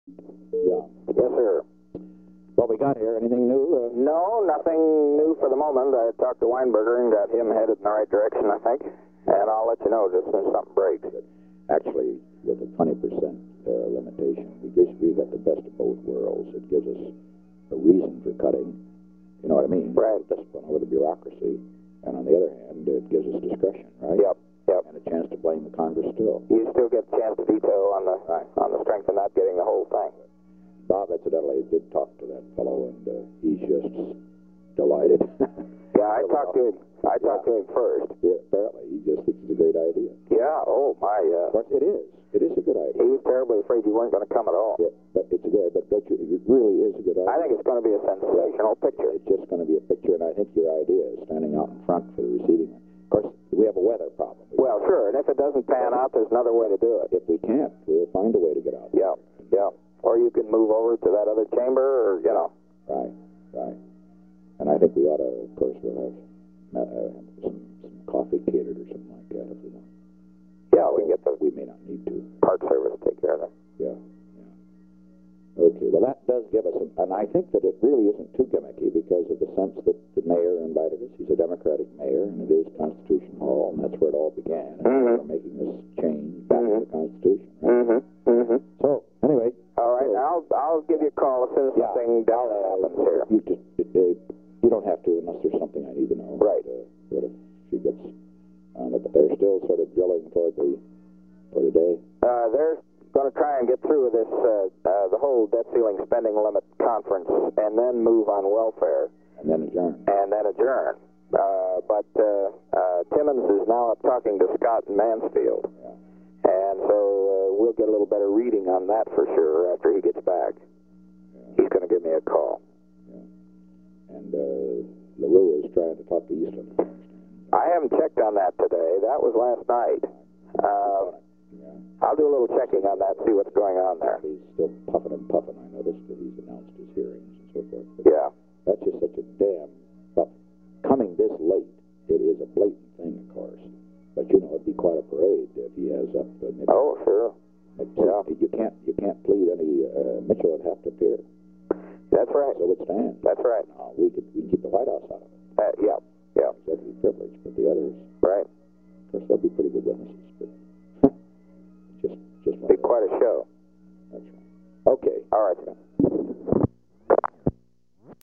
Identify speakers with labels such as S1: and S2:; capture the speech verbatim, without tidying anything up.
S1: Yeah.
S2: Yes, sir.
S1: What we got here, anything new? Uh,
S2: No, nothing new for the moment. I talked to Weinberger and got him headed in the right direction, I think. And I'll let you know just as soon as something breaks.
S1: Actually, with the twenty percent uh, limitation, we basically got the best of both worlds. It gives us a reason for cutting, you know what I mean?
S2: Right.
S1: Discipline over the bureaucracy. And on the other hand, it gives us discretion, right?
S2: Yep, yep.
S1: And a chance to blame the Congress still.
S2: You still get a chance to veto on the
S1: Right.
S2: on the strength of not getting the whole thing.
S1: Bob, incidentally, did talk to that fellow, and uh, he's just delighted.
S2: Yeah, I talked to him. I talked to him first.
S1: Yeah, apparently. He just thinks it's a great idea.
S2: Yeah, oh, my,
S1: Of
S2: uh,
S1: course, it is. It is a good idea.
S2: he was terribly afraid you weren't going to come at all.
S1: Yeah, but it's a good, but don't you, it really is a good idea.
S2: I think it's going to be a sensational picture.
S1: It's just going to be a picture, and I think your idea is standing out in front for the receiving end. Of course, we have a weather problem.
S2: Well, sure, and if it doesn't pan out, there's another way to do it.
S1: If we can't, we'll find a way to get out.
S2: Yeah, yeah. Or you can move over to that other chamber, or, you know.
S1: Right, right. And I think we ought to, of course, we'll have uh, some, some coffee catered or something like that if we want.
S2: Yeah, we can get the
S1: We may not need to.
S2: Park Service to take care of that.
S1: Yeah, yeah. Okay, well, that does give us, a, and I think that it really isn't too gimmicky because of the sense that the mayor invited us. He's a Democratic mayor, and it is Constitution Hall, and that's where it all began. And
S2: Mhm.
S1: we're making this change back
S2: Mhm.
S1: to the Constitution. Right?
S2: Mm-hmm, mm-hmm.
S1: So, anyway.
S2: All right, I'll, I'll give you a call as soon as
S1: Yeah.
S2: something definite happens here.
S1: You just, uh, you don't have to unless there's something I need to know.
S2: Right.
S1: But, uh, but if she gets on it, but they're still sort of drilling toward the, for today.
S2: Uh, they're going to try and get through this, uh, uh, the whole debt ceiling spending limit conference, and then move on welfare,
S1: And then adjourn.
S2: and then adjourn. Uh, but uh, uh, Timmons is now up talking to Scott and Mansfield,
S1: Yeah.
S2: and so uh, we'll get a little better reading on that for sure after he gets back.
S1: Yeah.
S2: He's going to give me a call.
S1: Yeah. And uh, LaRue is trying to talk to Eastland. I understand.
S2: I haven't checked on that today. That was last night. Uh,
S1: Yeah.
S2: I'll do a little checking on that, see what's going on there.
S1: He's still puffing and puffing. I noticed that he's announced his hearings and so forth. But
S2: Yeah.
S1: that's just such a damn. But coming this late, it is a blatant thing, of course. But you know, it'd be quite a parade if he has up. Uh, Mitchell.
S2: Oh, sure.
S1: It's,
S2: Yeah.
S1: You can't. You can't plead any. Uh, Mitchell would have to appear.
S2: That's right.
S1: So it stands.
S2: That's right.
S1: Now, we could we can keep the White House out of it.
S2: Uh, yeah. Yeah.
S1: Executive privilege, but the others,
S2: Right.
S1: of course, they'll be pretty good witnesses. But just, just
S2: Be quite a show.
S1: That's right. Okay.
S2: All right.